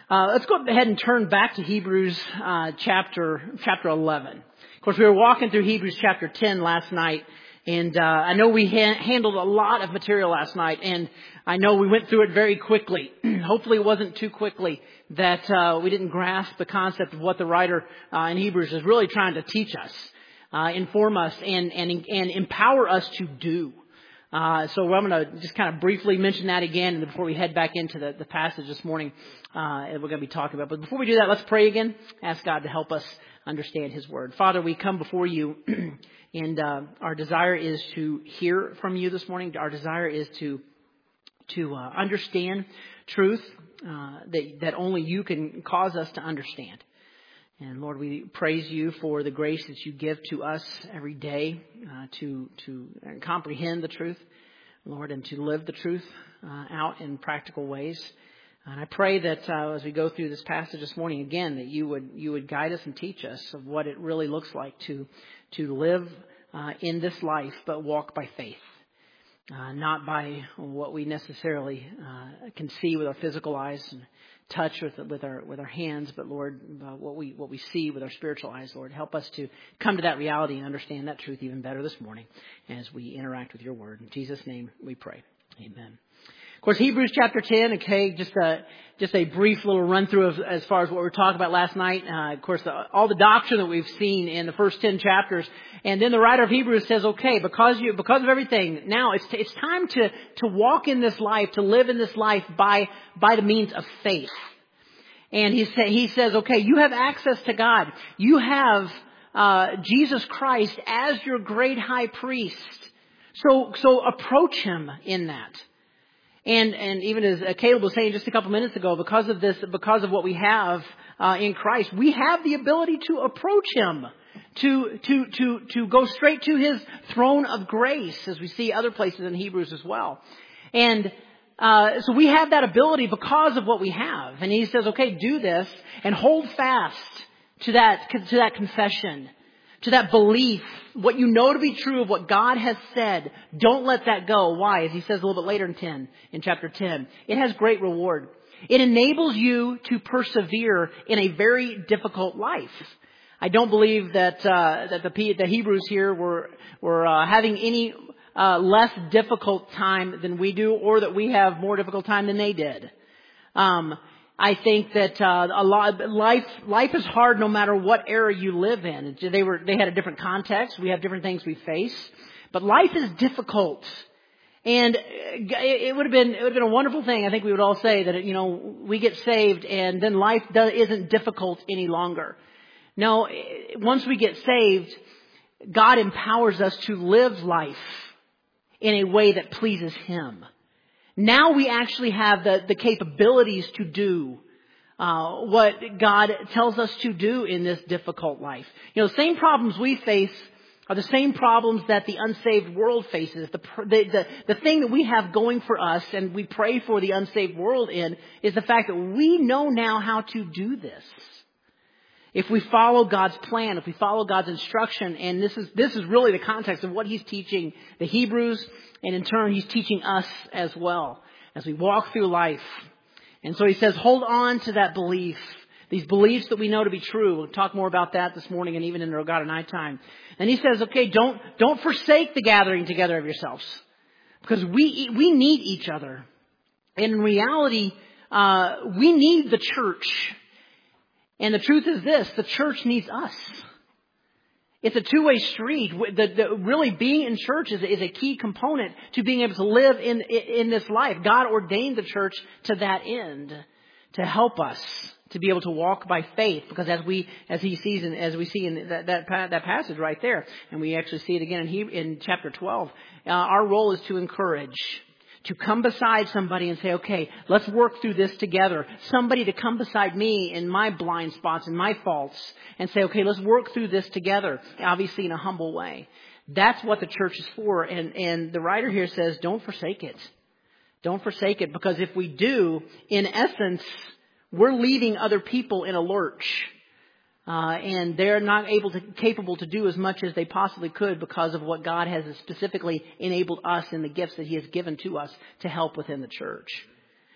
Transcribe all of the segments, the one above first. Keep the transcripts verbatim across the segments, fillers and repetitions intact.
Uh, let's go ahead and turn back to Hebrews uh, chapter chapter eleven. Of course, we were walking through Hebrews chapter ten last night, and uh, I know we ha- handled a lot of material last night, and I know we went through it very quickly. Hopefully, it wasn't too quickly that uh, we didn't grasp the concept of what the writer uh, in Hebrews is really trying to teach us, uh, inform us, and and and empower us to do. Uh, so I'm going to just kind of briefly mention that again, and before we head back into the, the passage this morning, uh, that we're going to be talking about. But before we do that, let's pray again. Ask God to help us understand His Word. Father, we come before You, and uh, our desire is to hear from You this morning. Our desire is to to uh, understand truth uh, that that only You can cause us to understand. And Lord, we praise You for the grace that You give to us every day uh, to to comprehend the truth, Lord, and to live the truth uh, out in practical ways. And I pray that uh, as we go through this passage this morning again, that You would You would guide us and teach us of what it really looks like to to live uh, in this life, but walk by faith, uh, not by what we necessarily uh, can see with our physical eyes and touch with with our with our hands, but Lord, uh, what we what we see with our spiritual eyes, Lord, help us to come to that reality and understand that truth even better this morning as we interact with Your Word. In Jesus' name, we pray. Amen. Of course, Hebrews chapter ten. Okay, just a just a brief little run through of as far as what we were talking about last night. Uh, of course, the, all the doctrine that we've seen in the first ten chapters, and then the writer of Hebrews says, okay, because you because of everything, now it's it's time to to walk in this life, to live in this life by by the means of faith. And he sa- he says, okay, you have access to God. You have uh, Jesus Christ as your great high priest. So so approach Him in that. And and even as Caleb was saying just a couple minutes ago, because of this, because of what we have uh, in Christ, we have the ability to approach Him, to to to to go straight to His throne of grace, as we see other places in Hebrews as well. And uh, so we have that ability because of what we have. And he says, okay, do this and hold fast to that to that confession, to that belief, what you know to be true of what God has said. Don't let that go. Why? As he says a little bit later in ten, in chapter ten, it has great reward. It enables you to persevere in a very difficult life. I don't believe that uh, that the, the Hebrews here were were uh, having any uh, less difficult time than we do, or that we have more difficult time than they did. Um, I think that uh, a lot life life is hard no matter what era you live in. They were they had a different context. We have different things we face, but life is difficult. And it would have been it would have been a wonderful thing. I think we would all say that you know we get saved and then life does, isn't difficult any longer. No, once we get saved, God empowers us to live life in a way that pleases Him. Now we actually have the, the capabilities to do uh, what God tells us to do in this difficult life. You know, the same problems we face are the same problems that the unsaved world faces. The, the, the, the thing that we have going for us, and we pray for the unsaved world in, is the fact that we know now how to do this. If we follow God's plan, if we follow God's instruction, and this is this is really the context of what He's teaching the Hebrews, and in turn He's teaching us as well as we walk through life. And so He says, hold on to that belief, these beliefs that we know to be true. We'll talk more about that this morning and even in our God and Night time. And He says, okay, don't don't forsake the gathering together of yourselves, because we we need each other. And in reality, uh, we need the church. And the truth is this, the church needs us. It's a two-way street. The, the, really being in church is, is a key component to being able to live in, in this life. God ordained the church to that end, to help us to be able to walk by faith. Because as we, as he sees, in, as we see in that, that, that passage right there, and we actually see it again in, Hebrew, in chapter twelve, uh, our role is to encourage. To come beside somebody and say, okay, let's work through this together. Somebody to come beside me in my blind spots and my faults and say, okay, let's work through this together, obviously in a humble way. That's what the church is for. And, and the writer here says, don't forsake it. Don't forsake it, because if we do, in essence, we're leaving other people in a lurch. Uh, and they're not able to, capable to do as much as they possibly could because of what God has specifically enabled us in the gifts that He has given to us to help within the church.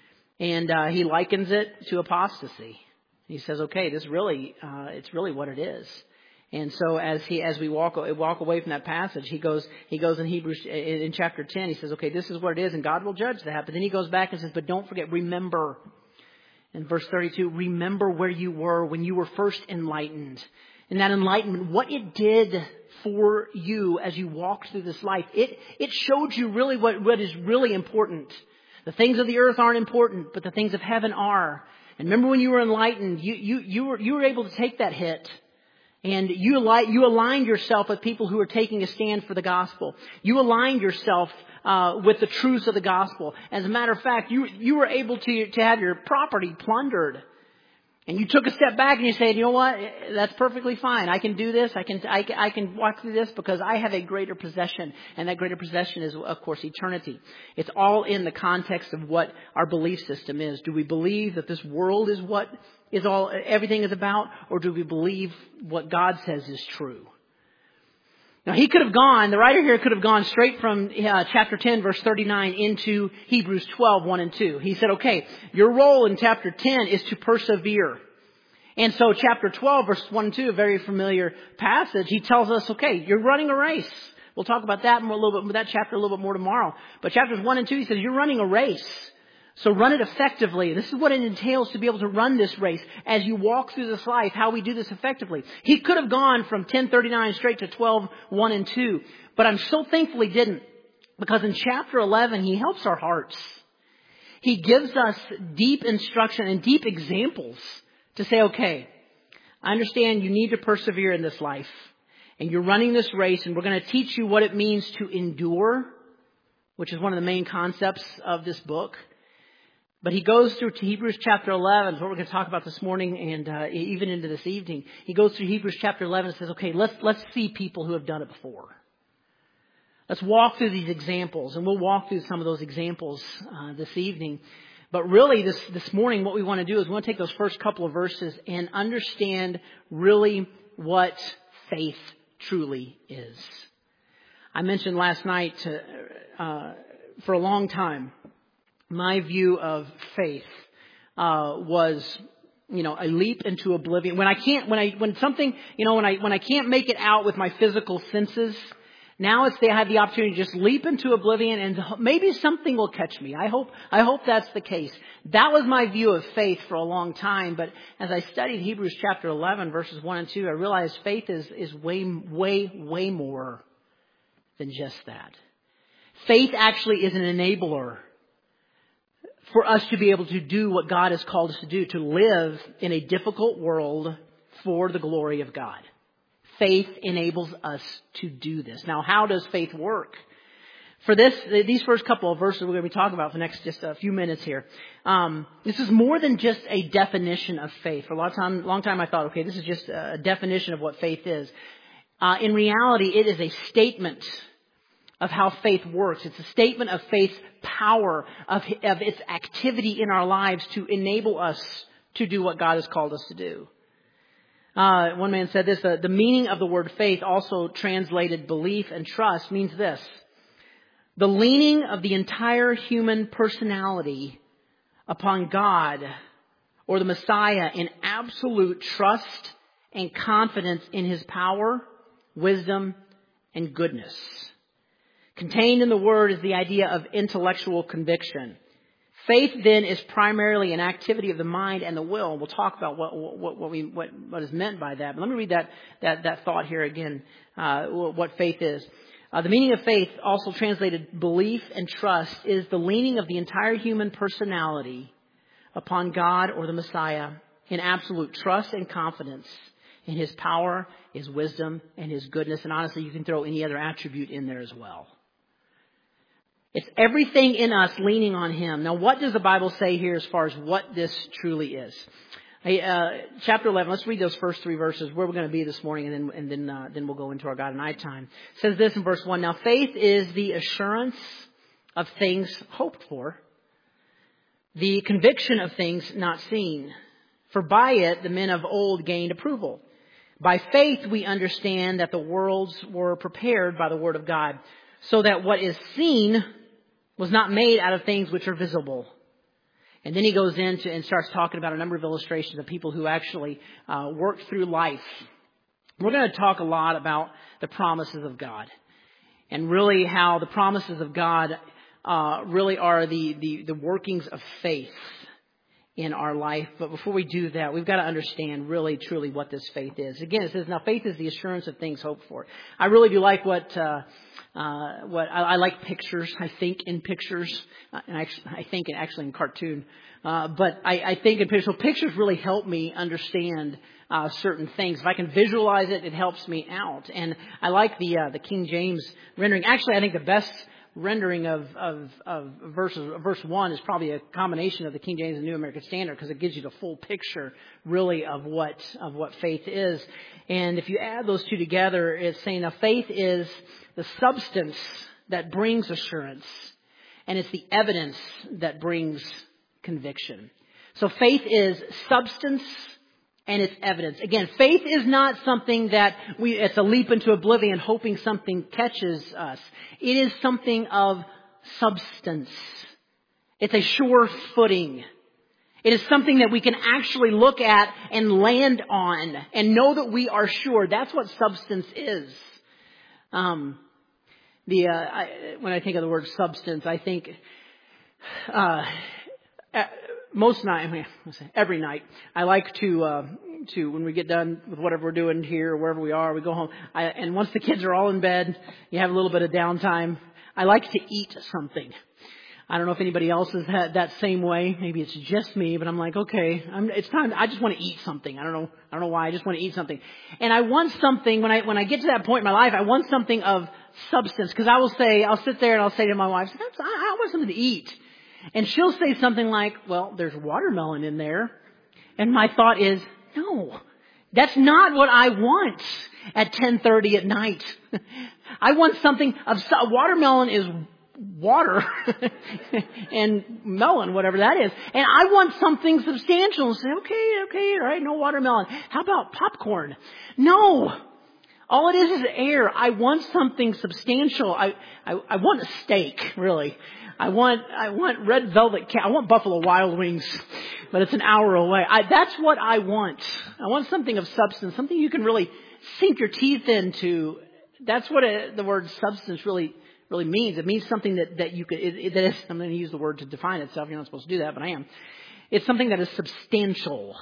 And uh, he likens it to apostasy. He says, okay, this really, uh, it's really what it is. And so as he, as we walk, walk away from that passage, he goes, he goes in Hebrews, in chapter ten, he says, okay, this is what it is and God will judge that. But then he goes back and says, but don't forget, remember. In verse thirty-two, remember where you were when you were first enlightened. And that enlightenment, what it did for you as you walked through this life, it, it showed you really what, what is really important. The things of the earth aren't important, but the things of heaven are. And remember when you were enlightened, you, you, you were, you were able to take that hit. And you, you aligned yourself with people who are taking a stand for the gospel. You aligned yourself uh, with the truths of the gospel. As a matter of fact, you, you were able to, to have your property plundered. And you took a step back and you said, you know what, that's perfectly fine. I can do this. I can, I, I can walk through this because I have a greater possession. And that greater possession is, of course, eternity. It's all in the context of what our belief system is. Do we believe that this world is what is all, everything is about? Or do we believe what God says is true? Now, he could have gone, the writer here could have gone straight from uh, chapter ten, verse thirty-nine into Hebrews twelve, one and two. He said, okay, your role in chapter ten is to persevere. And so chapter twelve, verse one and two, a very familiar passage, he tells us, okay, you're running a race. We'll talk about that more, a little bit, that chapter a little bit more tomorrow. But chapters one and two, he says, you're running a race. So run it effectively. This is what it entails to be able to run this race as you walk through this life, how we do this effectively. He could have gone from ten thirty-nine straight to twelve, one and two. But I'm so thankful he didn't. Because in chapter eleven, he helps our hearts. He gives us deep instruction and deep examples to say, okay, I understand you need to persevere in this life. And you're running this race, and we're going to teach you what it means to endure, which is one of the main concepts of this book. But he goes through to Hebrews chapter eleven, what we're going to talk about this morning and uh, even into this evening. He goes through Hebrews chapter eleven and says, okay, let's let's see people who have done it before. Let's walk through these examples, and we'll walk through some of those examples uh, this evening. But really, this, this morning, what we want to do is we want to take those first couple of verses and understand really what faith truly is. I mentioned last night to, uh, for a long time, my view of faith uh, was, you know, a leap into oblivion. When I can't, when I, when something, you know, when I, when I can't make it out with my physical senses, now it's they have the opportunity to just leap into oblivion, and maybe something will catch me. I hope, I hope that's the case. That was my view of faith for a long time. But as I studied Hebrews chapter eleven, verses one and two, I realized faith is is way, way, way more than just that. Faith actually is an enabler for us to be able to do what God has called us to do, to live in a difficult world for the glory of God. Faith enables us to do this. Now, how does faith work? For this, these first couple of verses we're going to be talking about for the next just a few minutes here. Um, this is more than just a definition of faith. For a lot of time, long time I thought, okay, this is just a definition of what faith is. Uh, in reality, it is a statement of how faith works. It's a statement of faith's power, of, of its activity in our lives to enable us to do what God has called us to do. Uh, one man said this, uh, the meaning of the word faith, also translated belief and trust, means this: the leaning of the entire human personality upon God or the Messiah in absolute trust and confidence in His power, wisdom, and goodness. Contained in the word is the idea of intellectual conviction. Faith then is primarily an activity of the mind and the will. We'll talk about what what what we what, what is meant by that. But let me read that that that thought here again. Uh, what faith is. Uh, the meaning of faith, also translated belief and trust, is the leaning of the entire human personality upon God or the Messiah in absolute trust and confidence in His power, His wisdom, and His goodness. And honestly, you can throw any other attribute in there as well. It's everything in us leaning on Him. Now, what does the Bible say here as far as what this truly is? Hey, uh, chapter eleven, let's read those first three verses, where we're going to be this morning, and then and then uh, then we'll go into our God and night time. It says this in verse one, now faith is the assurance of things hoped for, the conviction of things not seen. For by it the men of old gained approval. By faith we understand that the worlds were prepared by the word of God, so that what is seen was not made out of things which are visible. And then he goes into and starts talking about a number of illustrations of people who actually uh, work through life. We're going to talk a lot about the promises of God and really how the promises of God uh, really are the, the, the workings of faith in our life. But before we do that, we've got to understand really, truly what this faith is. Again, it says, now faith is the assurance of things hoped for. I really do like what, uh, uh, what I, I like pictures. I think in pictures, uh, and I, I think in, actually in cartoon. Uh, but I, I think in pictures. So pictures really help me understand uh, certain things. If I can visualize it, it helps me out. And I like the uh, the King James rendering. Actually, I think the best rendering of, of, of verses, verse one is probably a combination of the King James and New American Standard, because it gives you the full picture really of what, of what faith is. And if you add those two together, it's saying now faith is the substance that brings assurance, and it's the evidence that brings conviction. So faith is substance and it's evidence. Again, faith is not something that we, it's a leap into oblivion hoping something catches us. It is something of substance. It's a sure footing. It is something that we can actually look at and land on and know that we are sure. That's what substance is. Um, the uh, I, when I think of the word substance, I think uh, most night, I mean, every night, I like to, uh, to, when we get done with whatever we're doing here or wherever we are, we go home. I, and once the kids are all in bed, you have a little bit of downtime. I like to eat something. I don't know if anybody else has had that same way. Maybe it's just me, but I'm like, okay, I'm, it's time. I just want to eat something. I don't know. I don't know why. I just want to eat something. And I want something when I, when I get to that point in my life, I want something of substance. Cause I will say, I'll sit there and I'll say to my wife, I, I want something to eat. And she'll say something like, well, there's watermelon in there. And my thought is, no, that's not what I want at ten thirty at night. I want something of, watermelon is water and melon, whatever that is. And I want something substantial and say, okay, okay, all right, no watermelon. How about popcorn? No. All it is is air. I want something substantial. I, I, I want a steak, really. I want, I want red velvet cat. I want Buffalo Wild Wings, but it's an hour away. I, that's what I want. I want something of substance, something you can really sink your teeth into. That's what it, the word substance really, really means. It means something that, that you could, it, it, that is, I'm going to use the word to define itself. You're not supposed to do that, but I am. It's something that is substantial.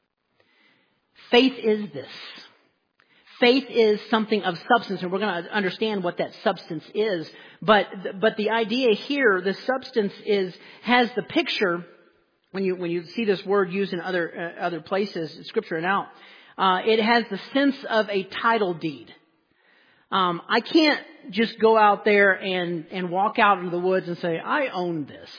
Faith is this. Faith is something of substance, and we're going to understand what that substance is. But but the idea here, the substance is has the picture. When you when you see this word used in other uh, other places, in Scripture and out, uh, it has the sense of a title deed. Um, I can't just go out there and and walk out into the woods and say I own this.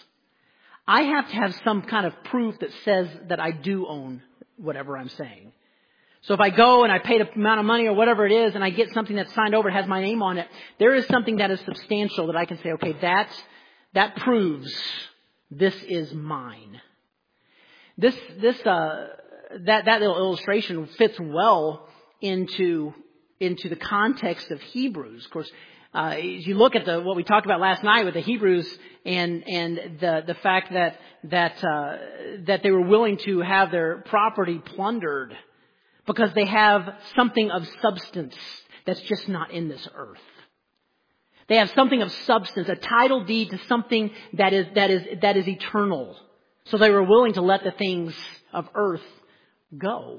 I have to have some kind of proof that says that I do own whatever I'm saying. So if I go and I pay the amount of money or whatever it is and I get something that's signed over, it has my name on it, there is something that is substantial that I can say, okay, that, that proves this is mine. This, this, uh, that, that little illustration fits well into, into the context of Hebrews. Of course, uh, as you look at the, what we talked about last night with the Hebrews and, and the, the fact that, that, uh, that they were willing to have their property plundered, because they have something of substance that's just not in this earth. They have something of substance, a title deed to something that is, that is, that is eternal. So they were willing to let the things of earth go.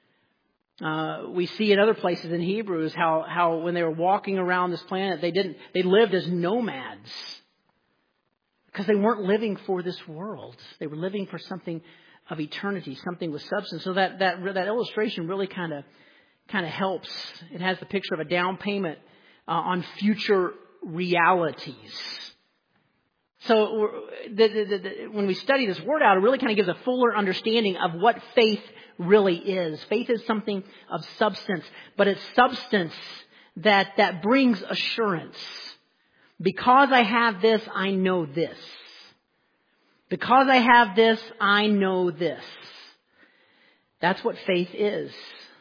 Uh, we see in other places in Hebrews how, how when they were walking around this planet, they didn't, they lived as nomads. Because they weren't living for this world. They were living for something of eternity, something with substance. So that, that, that illustration really kind of, kind of helps. It has the picture of a down payment uh, on future realities. So the, the, the, when we study this word out, it really kind of gives a fuller understanding of what faith really is. Faith is something of substance, but it's substance that, that brings assurance. Because I have this, I know this. Because I have this, I know this. That's what faith is.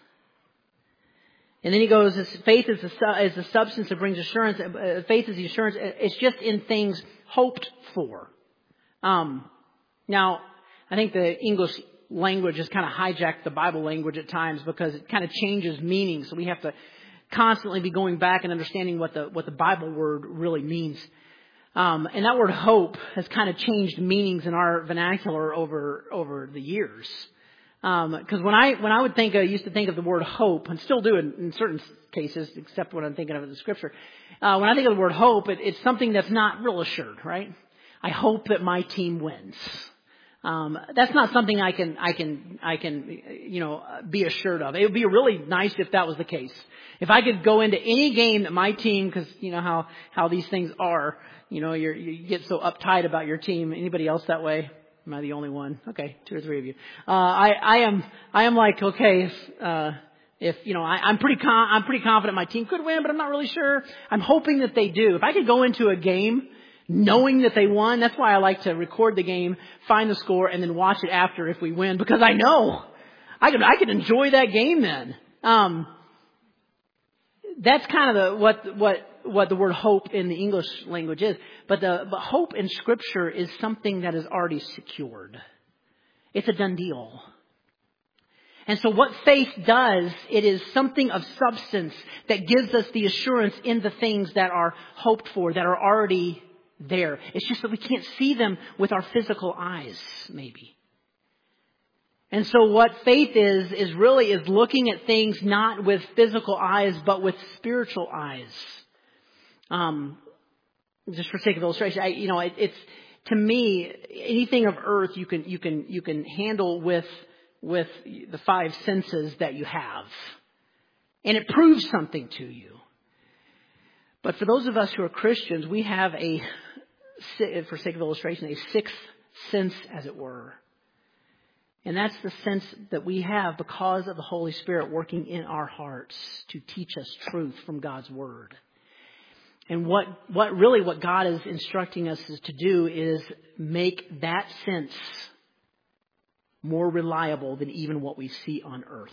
And then he goes, faith is the, is the substance that brings assurance. Faith is the assurance. It's just in things hoped for. Um, Now, I think the English language has kind of hijacked the Bible language at times because it kind of changes meaning. So we have to constantly be going back and understanding what the what the Bible word really means. Um, and that word hope has kind of changed meanings in our vernacular over over the years. Because um, when I when I would think, I used to think of the word hope, and still do in, in certain cases, except when I'm thinking of it in the Scripture. Uh, when I think of the word hope, it, it's something that's not real assured, right? I hope that my team wins. Um, that's not something I can I can I can you know be assured of. It would be really nice if that was the case. If I could go into any game that my team, because you know how how these things are, you know, you're, you get so uptight about your team. Anybody else that way? Am I the only one? Okay, two or three of you. Uh, I, I am, I am like, okay, if, uh, if, you know, I, I'm pretty con- I'm pretty confident my team could win, but I'm not really sure. I'm hoping that they do. If I could go into a game knowing that they won, that's why I like to record the game, find the score, and then watch it after if we win, because I know I could, I could enjoy that game then. Um, that's kind of the, what, what, what the word hope in the English language is. But the but hope in Scripture is something that is already secured. It's a done deal. And so what faith does, it is something of substance that gives us the assurance in the things that are hoped for, that are already there. It's just that we can't see them with our physical eyes, maybe. And so what faith is, is really is looking at things not with physical eyes, but with spiritual eyes. Um, just for sake of illustration, I, you know, it, it's, to me, anything of earth you can, you can, you can handle with, with the five senses that you have. And it proves something to you. But for those of us who are Christians, we have a, for sake of illustration, a sixth sense, as it were. And that's the sense that we have because of the Holy Spirit working in our hearts to teach us truth from God's Word. And what, what really what God is instructing us is to do is make that sense more reliable than even what we see on earth.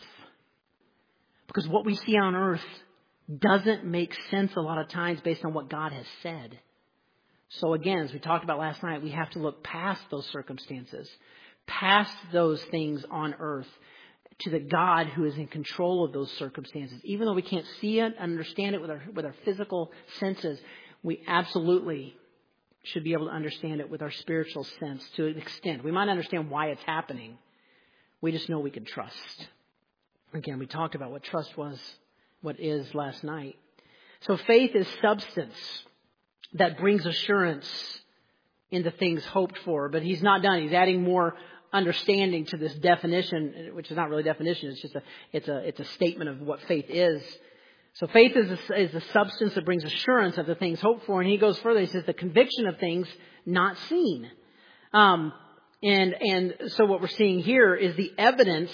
Because what we see on earth doesn't make sense a lot of times based on what God has said. So again, as we talked about last night, we have to look past those circumstances, past those things on earth, to the God who is in control of those circumstances. Even though we can't see it, understand it with our with our physical senses, we absolutely should be able to understand it with our spiritual sense to an extent. We might understand why it's happening. We just know we can trust. Again, we talked about what trust was, what is last night. So faith is substance that brings assurance into things hoped for. But he's not done. He's adding more understanding to this definition, which is not really a definition. It's just a it's a it's a statement of what faith is. So faith is a, is a substance that brings assurance of the things hoped for. And he goes further. He says the conviction of things not seen. Um, and and so what we're seeing here is the evidence,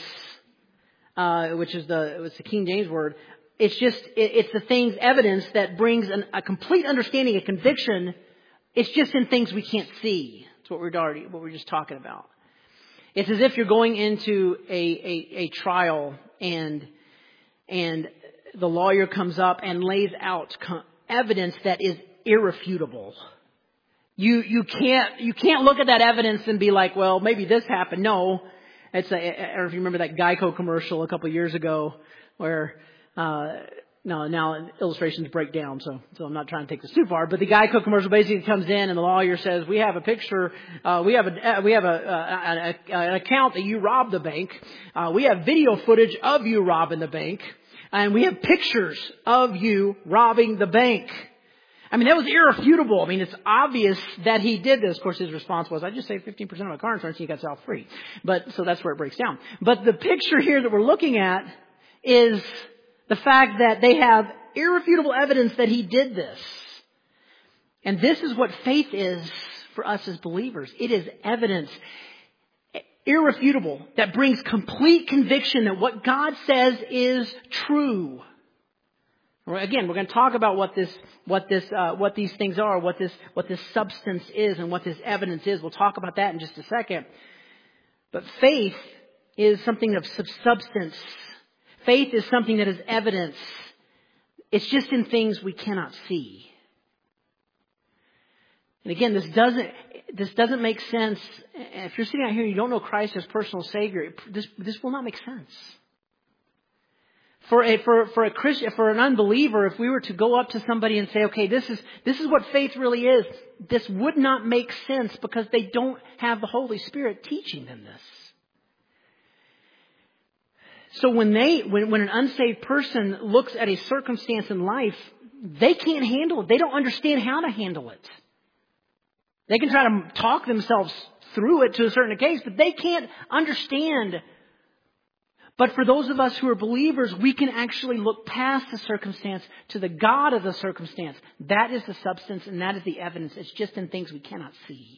uh, which is the it's the King James word. It's just it, it's the things evidence that brings an, a complete understanding, a conviction. It's just in things we can't see. That's what we're already what we're just talking about. It's as if you're going into a, a, a trial and and the lawyer comes up and lays out evidence that is irrefutable. You you can't you can't look at that evidence and be like, well, maybe this happened. No, it's a, I don't know if you remember that Geico commercial a couple of years ago where. Uh, No, now illustrations break down, so so I'm not trying to take this too far. But the Geico commercial basically comes in, and the lawyer says, "We have a picture, uh, we have a we have a, a, a an account that you robbed the bank. Uh, we have video footage of you robbing the bank, and we have pictures of you robbing the bank." I mean, that was irrefutable. I mean, it's obvious that he did this. Of course, his response was, "I just saved fifteen percent of my car insurance, and you got self free." But so that's where it breaks down. But the picture here that we're looking at is the fact that they have irrefutable evidence that he did this. And this is what faith is for us as believers. It is evidence, irrefutable, that brings complete conviction that what God says is true. Again, we're going to talk about what this, what this, uh, what these things are, what this, what this substance is, and what this evidence is. We'll talk about that in just a second. But faith is something of substance. Faith is something that is evidence. It's just in things we cannot see. And again, this doesn't this doesn't make sense. If you're sitting out here and you don't know Christ as personal Savior, this this will not make sense. For a for for a Christian, for an unbeliever, if we were to go up to somebody and say, "Okay, this is this is what faith really is," this would not make sense because they don't have the Holy Spirit teaching them this. So when they when when an unsaved person looks at a circumstance in life, they can't handle it. They don't understand how to handle it. They can try to talk themselves through it to a certain case, but they can't understand. But for those of us who are believers, we can actually look past the circumstance to the God of the circumstance. That is the substance and that is the evidence. It's just in things we cannot see.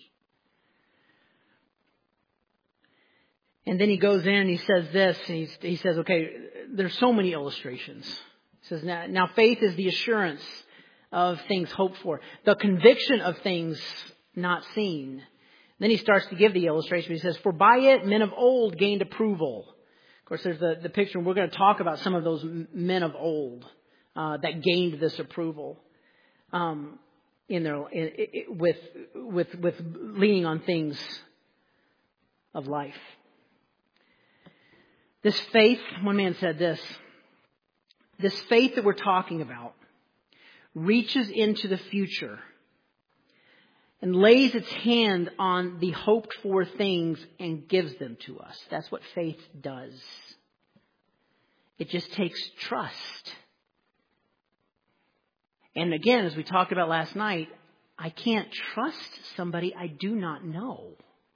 And then he goes in and he says this. And he's, he says, okay, there's so many illustrations. He says, now, now faith is the assurance of things hoped for, the conviction of things not seen. Then he starts to give the illustration. He says, for by it men of old gained approval. Of course, there's the, the picture, and we're going to talk about some of those men of old uh, that gained this approval um, in their in, in, with with with leaning on things of life. This faith, one man said this, this faith that we're talking about reaches into the future and lays its hand on the hoped for things and gives them to us. That's what faith does. It just takes trust. And again, as we talked about last night, I can't trust somebody I do not know.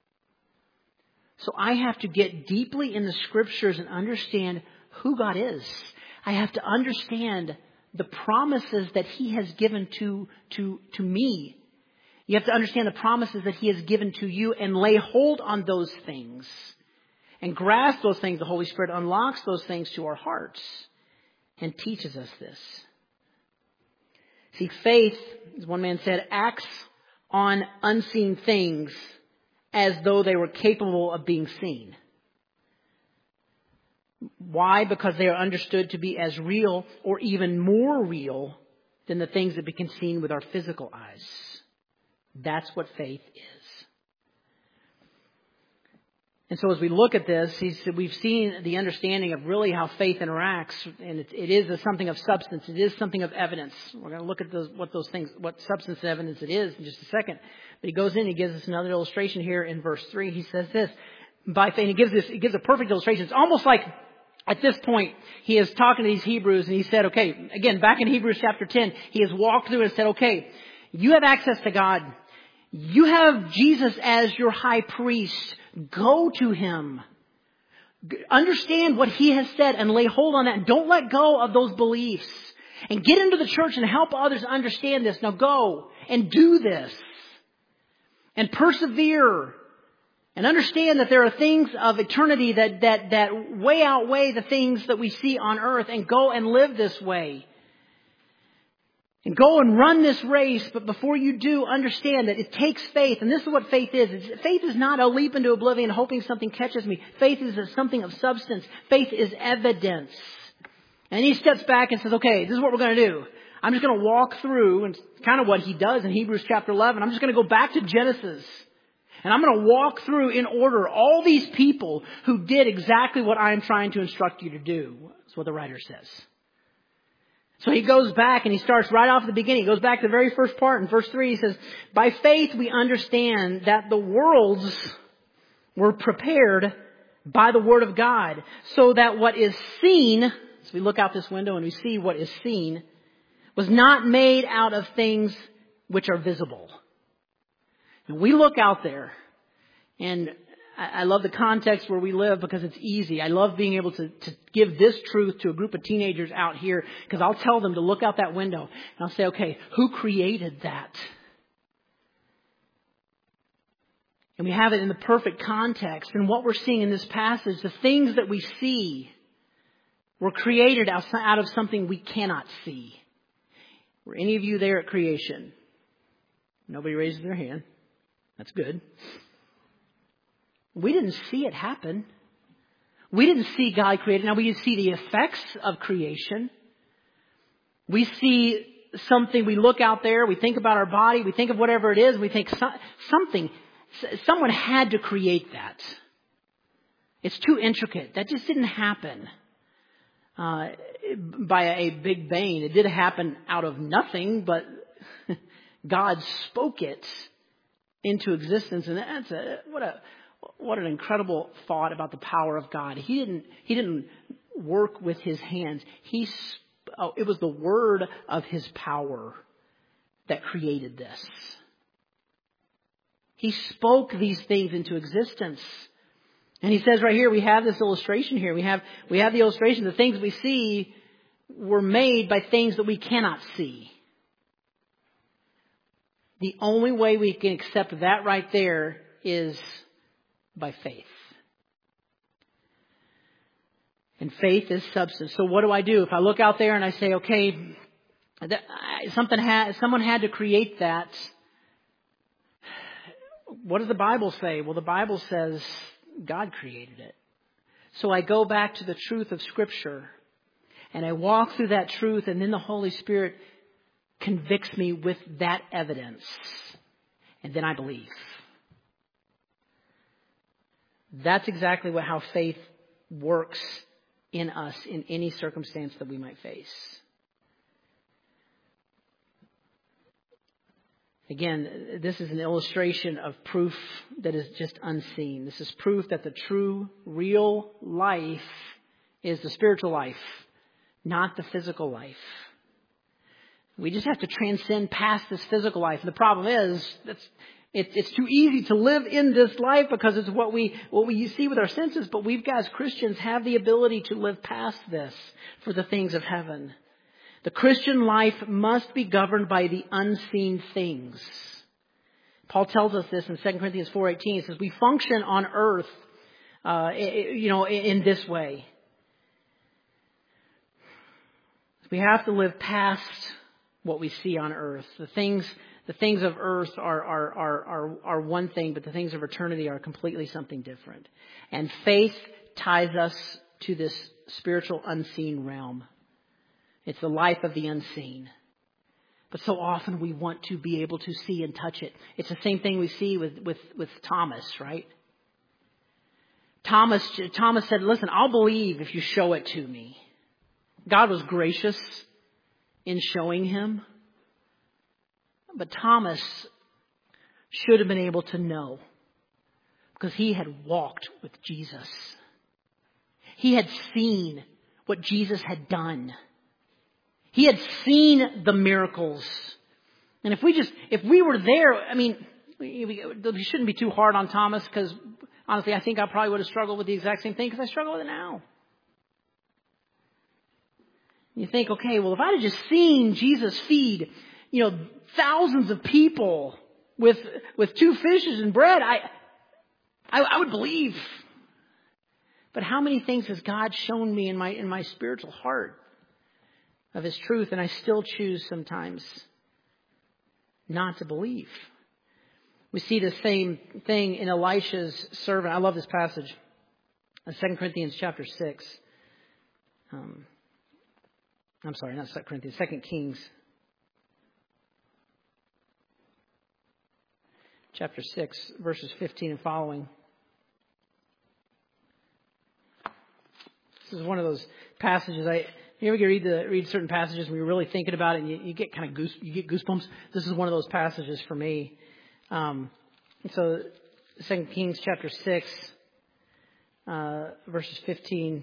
So I have to get deeply in the Scriptures and understand who God is. I have to understand the promises that He has given to, to, to me. You have to understand the promises that He has given to you and lay hold on those things and grasp those things. The Holy Spirit unlocks those things to our hearts and teaches us this. See, faith, as one man said, acts on unseen things as though they were capable of being seen. Why? Because they are understood to be as real or even more real than the things that can be seen with our physical eyes. That's what faith is. And so as we look at this, he's, we've seen the understanding of really how faith interacts, and it, it is a, something of substance. It is something of evidence. We're going to look at those, what those things, what substance and evidence it is in just a second. But he goes in, he gives us another illustration here in verse three. He says this, by faith, he gives this, he gives a perfect illustration. It's almost like at this point, he is talking to these Hebrews, and he said, okay, again, back in Hebrews chapter ten, he has walked through and said, okay, you have access to God. You have Jesus as your high priest. Go to Him. Understand what He has said and lay hold on that. And don't let go of those beliefs. And get into the church and help others understand this. Now go and do this. And persevere. And understand that there are things of eternity that, that, that way outweigh the things that we see on earth. And go and live this way. And go and run this race, but before you do, understand that it takes faith. And this is what faith is. It's, faith is not a leap into oblivion hoping something catches me. Faith is a, something of substance. Faith is evidence. And he steps back and says, okay, this is what we're going to do. I'm just going to walk through, and it's kind of what he does in Hebrews chapter eleven. I'm just going to go back to Genesis. And I'm going to walk through in order all these people who did exactly what I'm trying to instruct you to do. That's what the writer says. So he goes back and he starts right off at the beginning. He goes back to the very first part. In verse three, he says, by faith we understand that the worlds were prepared by the word of God, so that what is seen, as we look out this window and we see what is seen, was not made out of things which are visible. And we look out there, and I love the context where we live because it's easy. I love being able to, to give this truth to a group of teenagers out here, because I'll tell them to look out that window and I'll say, okay, who created that? And we have it in the perfect context. And what we're seeing in this passage, the things that we see were created out of something we cannot see. Were any of you there at creation? Nobody raises their hand. That's good. We didn't see it happen. We didn't see God create it. Now we see the effects of creation. We see something, we look out there, we think about our body, we think of whatever it is, we think so, something, someone had to create that. It's too intricate. That just didn't happen uh, by a big bang. It did happen out of nothing, but God spoke it into existence, and that's a what a what an incredible thought about the power of God. He didn't he didn't work with his hands. He oh, it was the word of his power that created this. He spoke these things into existence. And he says right here, we have this illustration here. We have we have the illustration. The things we see were made by things that we cannot see. The only way we can accept that right there is by faith. And faith is substance. So what do I do? If I look out there and I say, okay, that, something had, someone had to create that. What does the Bible say? Well, the Bible says God created it. So I go back to the truth of Scripture and I walk through that truth, and then the Holy Spirit convicts me with that evidence. And then I believe. That's exactly what how faith works in us in any circumstance that we might face. Again, this is an illustration of proof that is just unseen. This is proof that the true, real life is the spiritual life, not the physical life. We just have to transcend past this physical life. And the problem is, it's, it's, it's too easy to live in this life because it's what we, what we see with our senses. But we've, as Christians, have the ability to live past this for the things of heaven. The Christian life must be governed by the unseen things. Paul tells us this in Second Corinthians four eighteen. He says, we function on earth, uh, you know, in this way. We have to live past what we see on earth. The things, the things of earth are, are, are, are, are one thing, but the things of eternity are completely something different. And faith ties us to this spiritual unseen realm. It's the life of the unseen. But so often we want to be able to see and touch it. It's the same thing we see with, with, with Thomas, right? Thomas, Thomas said, listen, I'll believe if you show it to me. God was gracious in showing him. But Thomas should have been able to know because he had walked with Jesus. He had seen what Jesus had done. He had seen the miracles. And if we just, if we were there, I mean, we, we, we shouldn't be too hard on Thomas because honestly, I think I probably would have struggled with the exact same thing because I struggle with it now. You think, okay, well, if I'd have just seen Jesus feed, you know, thousands of people with with two fishes and bread, I, I, I would believe. But how many things has God shown me in my in my spiritual heart of His truth, and I still choose sometimes not to believe? We see the same thing in Elisha's servant. I love this passage, Second Corinthians chapter six. Um, I'm sorry, not Second Corinthians, Second Kings. Chapter six, verses fifteen and following. This is one of those passages. I you ever get read the read certain passages when you're really thinking about it and you, you get kind of goose you get goosebumps. This is one of those passages for me. Um, so Second Kings chapter six, uh, verses fifteen.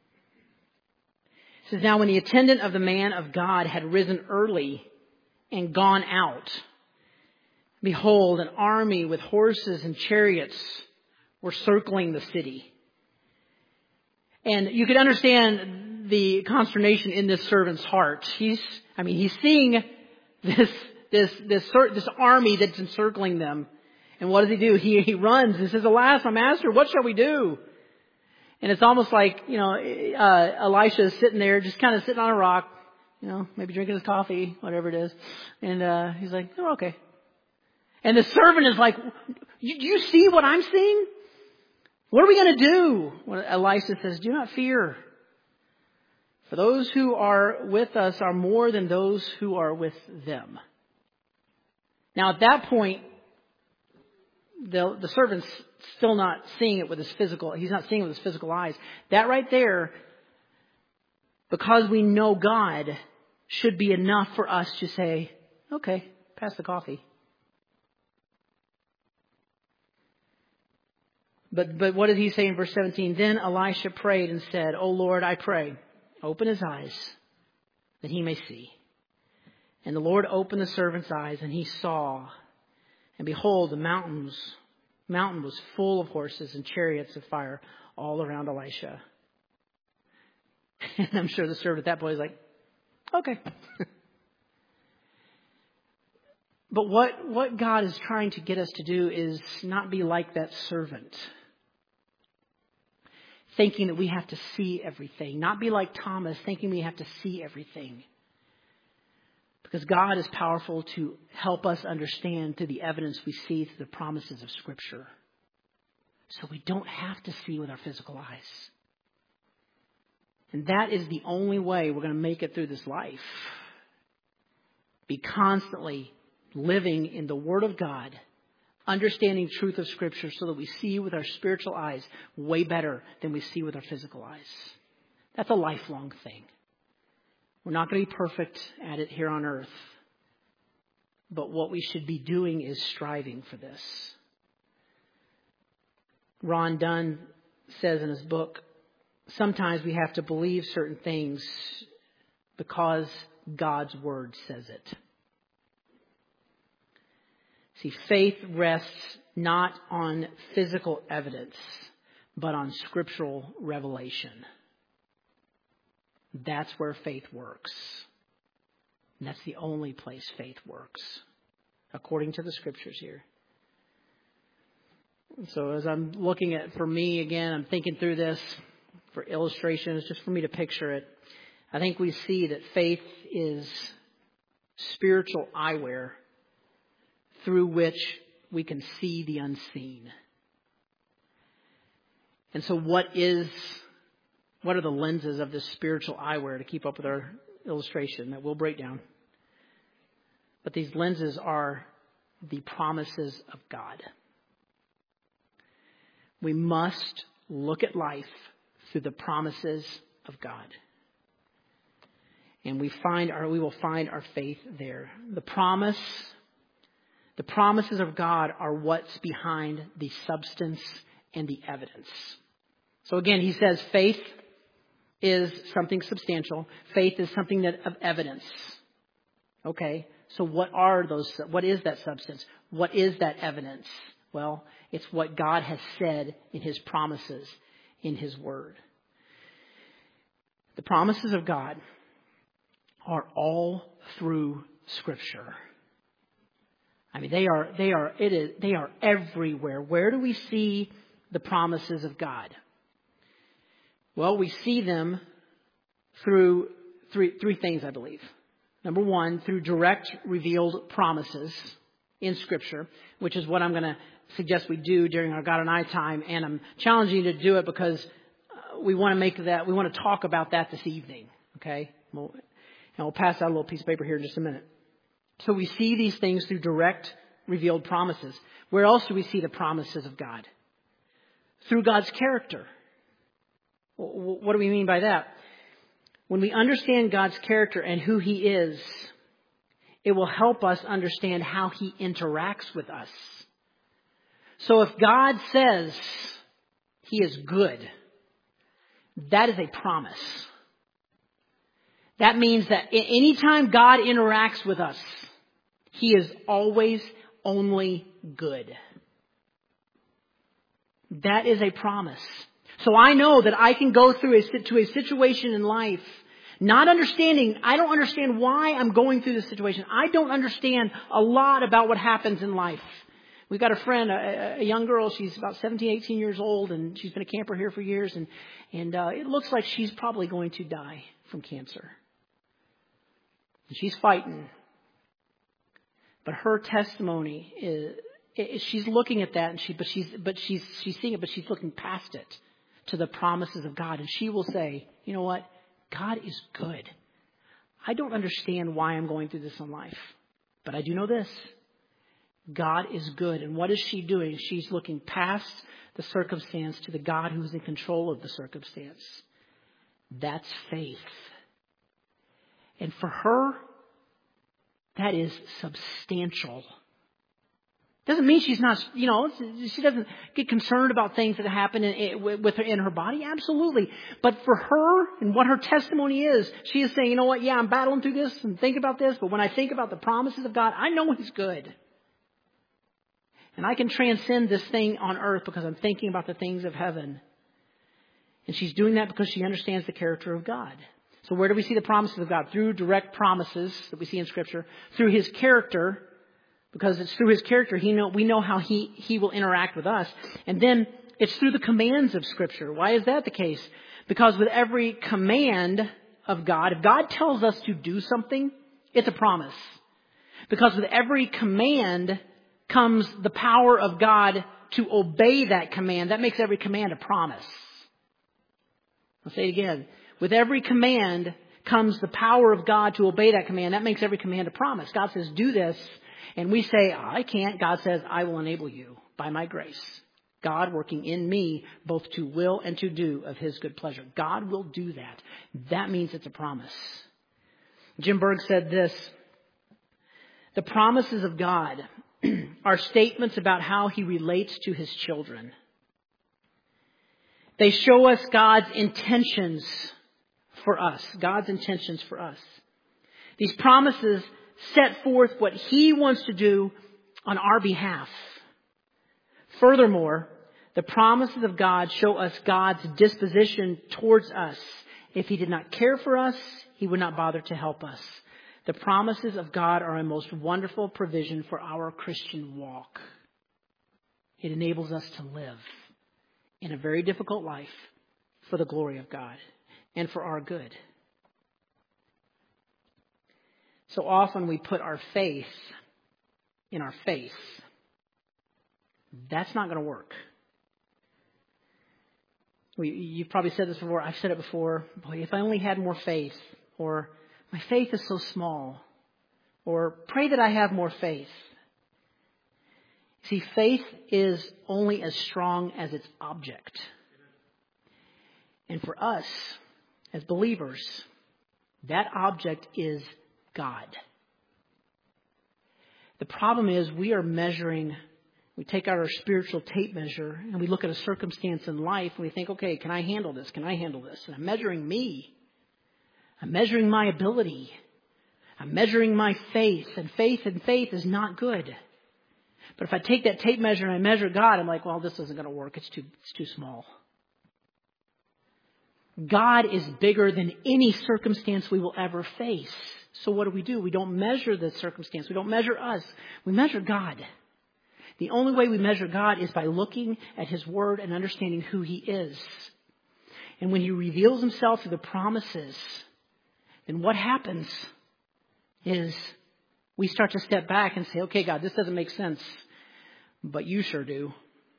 It says, now when the attendant of the man of God had risen early and gone out, behold, an army with horses and chariots were circling the city. And you could understand the consternation in this servant's heart. He's, I mean, he's seeing this, this, this, this army that's encircling them. And what does he do? He, he runs and says, alas, my master, what shall we do? And it's almost like, you know, uh, Elisha is sitting there, just kind of sitting on a rock, you know, maybe drinking his coffee, whatever it is. And, uh, he's like, oh, okay. And the servant is like, do you see what I'm seeing? What are we going to do? Well, Elisha says, do not fear, For those who are with us are more than those who are with them. Now at that point, the, the servant's still not seeing it with his physical, he's not seeing it with his physical eyes. That right there, because we know God, should be enough for us to say, okay, pass the coffee. But but what did he say in verse seventeen? Then Elisha prayed and said, O Lord, I pray, open his eyes that he may see. And the Lord opened the servant's eyes, and he saw. And behold, the mountains, mountain was full of horses and chariots of fire all around Elisha. And I'm sure the servant at that point is like, okay. But what, what God is trying to get us to do is not be like that servant, thinking that we have to see everything. Not be like Thomas, thinking we have to see everything. Because God is powerful to help us understand through the evidence we see through the promises of Scripture. So we don't have to see with our physical eyes. And that is the only way we're going to make it through this life. Be constantly living in the Word of God, understanding truth of Scripture so that we see with our spiritual eyes way better than we see with our physical eyes. That's a lifelong thing. We're not going to be perfect at it here on earth. But what we should be doing is striving for this. Ron Dunn says in his book, sometimes we have to believe certain things because God's Word says it. See, faith rests not on physical evidence, but on scriptural revelation. That's where faith works. And that's the only place faith works, according to the Scriptures here. So as I'm looking at, for me, again, I'm thinking through this for illustrations, just for me to picture it. I think we see that faith is spiritual eyewear through which we can see the unseen. And so what is, what are the lenses of this spiritual eyewear, to keep up with our illustration that we'll break down? But these lenses are the promises of God. We must look at life through the promises of God. And we find our, we will find our faith there. The promise, the promises of God are what's behind the substance and the evidence. So again, he says faith is something substantial. Faith is something that of evidence. Okay, so what are those? What is that substance? What is that evidence? Well, it's what God has said in His promises, in His Word. The promises of God are all through Scripture. I mean, they are, they are, it is, they are everywhere. Where do we see the promises of God? Well, we see them through three, three things, I believe. Number one, through direct revealed promises in Scripture, which is what I'm going to suggest we do during our God and I time. And I'm challenging you to do it because uh, we want to make that, we want to talk about that this evening. Okay? We'll, and we'll pass out a little piece of paper here in just a minute. So we see these things through direct revealed promises. Where else do we see the promises of God? Through God's character. What do we mean by that? When we understand God's character and who He is, it will help us understand how He interacts with us. So if God says He is good, that is a promise. That means that anytime God interacts with us, He is always only good. That is a promise. So I know that I can go through a, to a situation in life, not understanding, I don't understand why I'm going through this situation. I don't understand a lot about what happens in life. We've got a friend, a, a young girl, she's about seventeen, eighteen years old, and she's been a camper here for years, and, and uh, it looks like she's probably going to die from cancer. And she's fighting. But her testimony is, is she's looking at that, and she, but she's, but she's, she's seeing it, but she's looking past it to the promises of God. And she will say, you know what? God is good. I don't understand why I'm going through this in life, but I do know this. God is good. And what is she doing? She's looking past the circumstance to the God who's in control of the circumstance. That's faith. And for her, that is substantial. Doesn't mean she's not, you know, she doesn't get concerned about things that happen in, with her in her body. Absolutely. But for her and what her testimony is, she is saying, you know what? Yeah, I'm battling through this and thinking about this. But when I think about the promises of God, I know He's good. And I can transcend this thing on earth because I'm thinking about the things of heaven. And she's doing that because she understands the character of God. So where do we see the promises of God? Through direct promises that we see in Scripture. Through His character, because it's through His character he know, we know how he, he will interact with us. And then it's through the commands of Scripture. Why is that the case? Because with every command of God, if God tells us to do something, it's a promise. Because with every command comes the power of God to obey that command. That makes every command a promise. I'll say it again. With every command comes the power of God to obey that command. That makes every command a promise. God says, do this. And we say, oh, I can't. God says, I will enable you by my grace. God working in me both to will and to do of His good pleasure. God will do that. That means it's a promise. Jim Berg said this. The promises of God are statements about how He relates to His children. They show us God's intentions for us. God's intentions for us. These promises set forth what He wants to do on our behalf. Furthermore, the promises of God show us God's disposition towards us. If He did not care for us, He would not bother to help us. The promises of God are a most wonderful provision for our Christian walk. It enables us to live in a very difficult life for the glory of God and for our good. So often we put our faith in our face. That's not going to work. We, you've probably said this before. I've said it before. Boy, if I only had more faith. Or my faith is so small. Or pray that I have more faith. See, faith is only as strong as its object. And for us, as believers, that object is God. The problem is we are measuring, we take out our spiritual tape measure and we look at a circumstance in life and we think, okay, can I handle this? Can I handle this? And I'm measuring me. I'm measuring my ability. I'm measuring my faith. And faith and faith is not good. But if I take that tape measure and I measure God, I'm like, well, this isn't going to work. It's too, it's too small. God is bigger than any circumstance we will ever face. So what do we do? We don't measure the circumstance. We don't measure us. We measure God. The only way we measure God is by looking at His Word and understanding who He is. And when He reveals Himself through the promises, then what happens is we start to step back and say, okay, God, this doesn't make sense, but you sure do.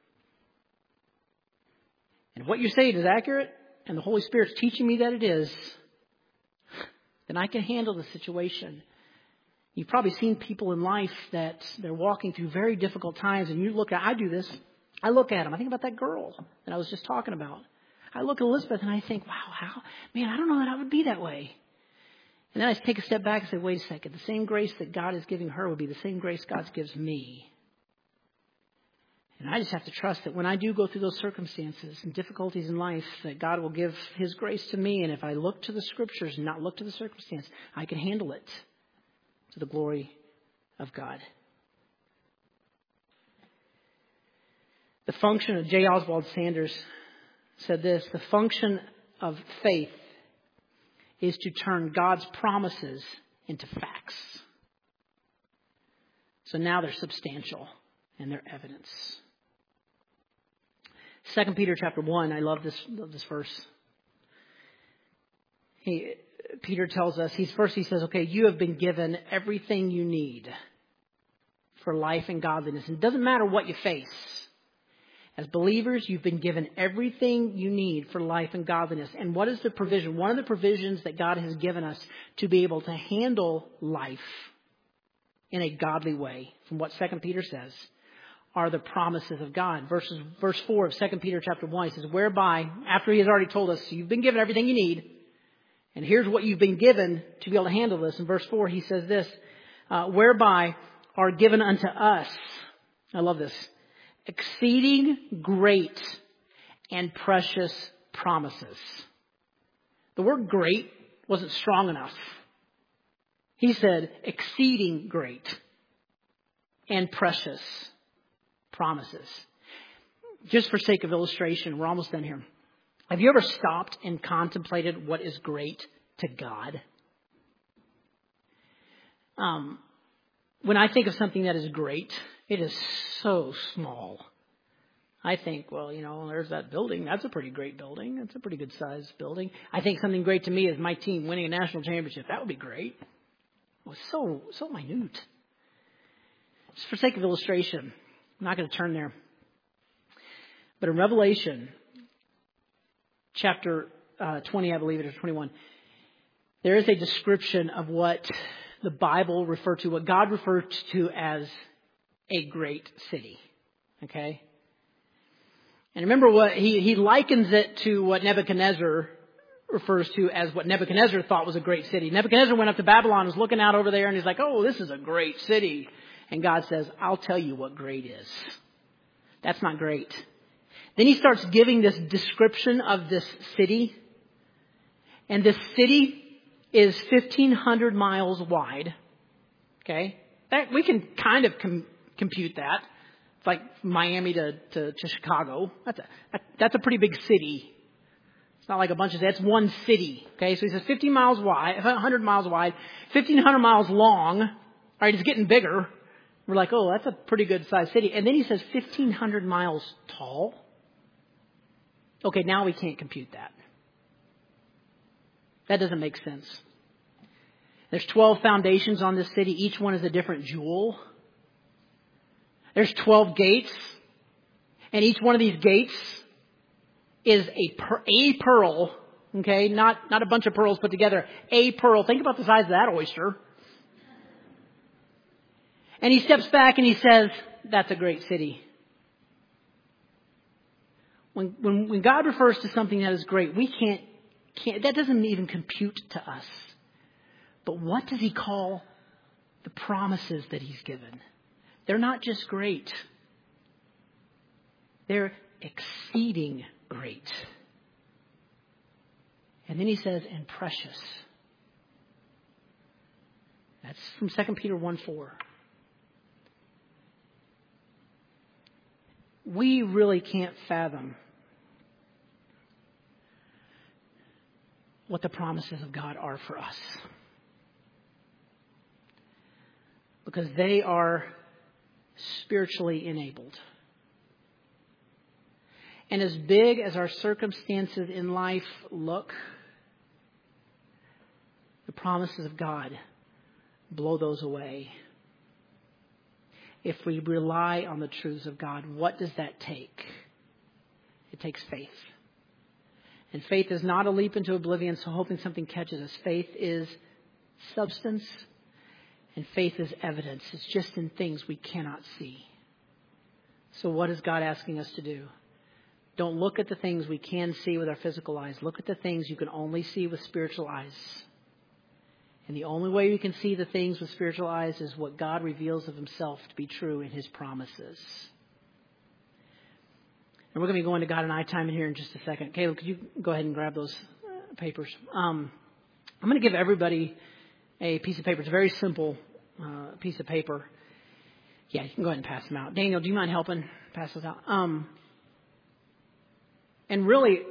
And if what you're saying is accurate, and the Holy Spirit's teaching me that it is, then I can handle the situation. You've probably seen people in life that they're walking through very difficult times, and you look at, I do this, I look at them. I think about that girl that I was just talking about. I look at Elizabeth and I think, wow, how, man, I don't know that I would be that way. And then I take a step back and say, wait a second, the same grace that God is giving her would be the same grace God gives me. And I just have to trust that when I do go through those circumstances and difficulties in life, that God will give His grace to me. And if I look to the Scriptures and not look to the circumstance, I can handle it to the glory of God. The function of J. Oswald Sanders said this, the function of faith is to turn God's promises into facts. So now they're substantial and they're evidence. Second Peter chapter one, I love this, love this verse. He, Peter tells us, he's first he says, okay, you have been given everything you need for life and godliness. And it doesn't matter what you face. As believers, you've been given everything you need for life and godliness. And what is the provision? One of the provisions that God has given us to be able to handle life in a godly way, from what Second Peter says, are the promises of God. Verses, verse four of Second Peter chapter one, he says, whereby, after he has already told us, you've been given everything you need, and here's what you've been given to be able to handle this. In verse four, he says this, uh, whereby are given unto us, I love this, exceeding great and precious promises. The word great wasn't strong enough. He said exceeding great and precious promises. Just for sake of illustration, we're almost done here. Have you ever stopped and contemplated what is great to God? Um, when I think of something that is great, it is so small. I think, well, you know, there's that building. That's a pretty great building. That's a pretty good sized building. I think something great to me is my team winning a national championship. That would be great. It was so, so minute. Just for sake of illustration, I'm not going to turn there. But in Revelation chapter uh, twenty, I believe it is twenty-one, there is a description of what the Bible referred to, what God referred to as a great city. Okay? And remember what he, he likens it to what Nebuchadnezzar refers to as what Nebuchadnezzar thought was a great city. Nebuchadnezzar went up to Babylon, was looking out over there, and he's like, oh, this is a great city. And God says, I'll tell you what great is. That's not great. Then he starts giving this description of this city. And this city is fifteen hundred miles wide. Okay? That, we can kind of com- compute that. It's like Miami to, to, to Chicago. That's a, that, that's a pretty big city. It's not like a bunch of, that's one city. Okay, so he says fifteen miles wide, one hundred miles wide, fifteen hundred miles long. All right, it's getting bigger. We're like, oh, that's a pretty good sized city. And then he says fifteen hundred miles tall. Okay, now we can't compute that. That doesn't make sense. There's twelve foundations on this city. Each one is a different jewel. There's twelve gates. And each one of these gates is a per, a pearl. Okay, not, not a bunch of pearls put together. A pearl. Think about the size of that oyster. And he steps back and he says, that's a great city. When, when, when God refers to something that is great, we can't, can't, that doesn't even compute to us. But what does he call the promises that he's given? They're not just great. They're exceeding great. And then he says, and precious. That's from Second Peter one four. We really can't fathom what the promises of God are for us. Because they are spiritually enabled. And as big as our circumstances in life look, the promises of God blow those away. If we rely on the truths of God, what does that take? It takes faith. And faith is not a leap into oblivion, so hoping something catches us. Faith is substance, and faith is evidence. It's just in things we cannot see. So what is God asking us to do? Don't look at the things we can see with our physical eyes. Look at the things you can only see with spiritual eyes. And the only way we can see the things with spiritual eyes is what God reveals of himself to be true in his promises. And we're going to be going to God and I time in here in just a second. Caleb, could you go ahead and grab those papers? Um, I'm going to give everybody a piece of paper. It's a very simple uh, piece of paper. Yeah, you can go ahead and pass them out. Daniel, do you mind helping pass those out? Um, and really,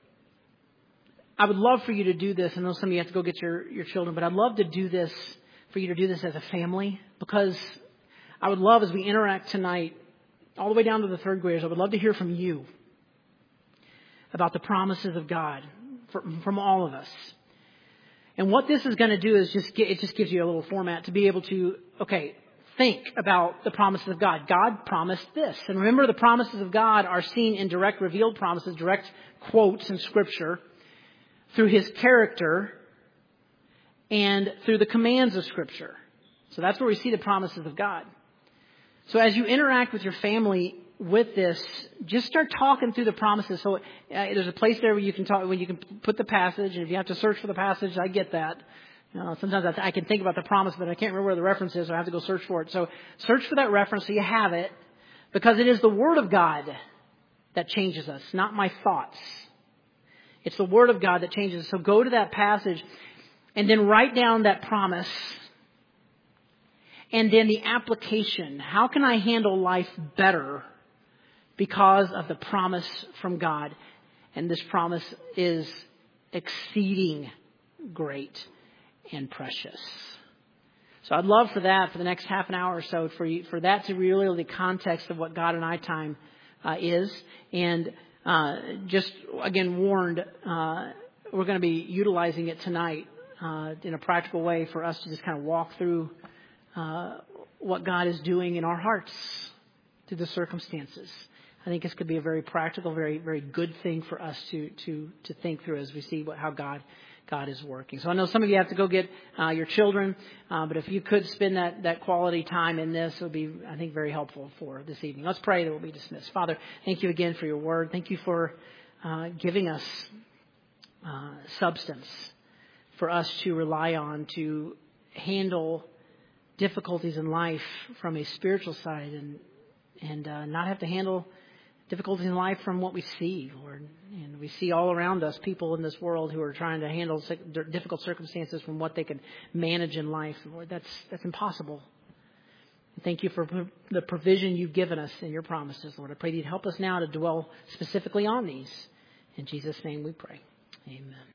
I would love for you to do this. I know some of you have to go get your, your children, but I'd love to do this, for you to do this as a family, because I would love, as we interact tonight, all the way down to the third graders, I would love to hear from you about the promises of God from, from all of us. And what this is going to do is just get, it just gives you a little format to be able to, okay, think about the promises of God. God promised this. And remember, the promises of God are seen in direct revealed promises, direct quotes in Scripture, through His character and through the commands of Scripture. So that's where we see the promises of God. So as you interact with your family with this, just start talking through the promises. So uh, there's a place there where you can talk, where you can put the passage. And if you have to search for the passage, I get that. You know, sometimes I, I can think about the promise, but I can't remember where the reference is, so I have to go search for it. So search for that reference so you have it, because it is the Word of God that changes us, not my thoughts. It's the Word of God that changes us. So go to that passage and then write down that promise. And then the application. How can I handle life better because of the promise from God? And this promise is exceeding great and precious. So I'd love for that, for the next half an hour or so, for you, for that to be really the context of what God and I time uh, is. And uh, just, again, warned, uh, we're going to be utilizing it tonight uh, in a practical way for us to just kind of walk through Uh, what God is doing in our hearts through the circumstances. I think this could be a very practical, very, very good thing for us to to to think through as we see what, how God God is working. So I know some of you have to go get uh, your children, uh, but if you could spend that that quality time in this, it would be, I think, very helpful for this evening. Let's pray that we'll be dismissed. Father, thank you again for your word. Thank you for uh, giving us uh, substance for us to rely on to handle difficulties in life from a spiritual side, and and uh, not have to handle difficulties in life from what we see, Lord. And we see all around us people in this world who are trying to handle difficult circumstances from what they can manage in life. Lord, that's that's impossible. Thank you for the provision you've given us in your promises, Lord. I pray that you'd help us now to dwell specifically on these. In Jesus' name we pray. Amen.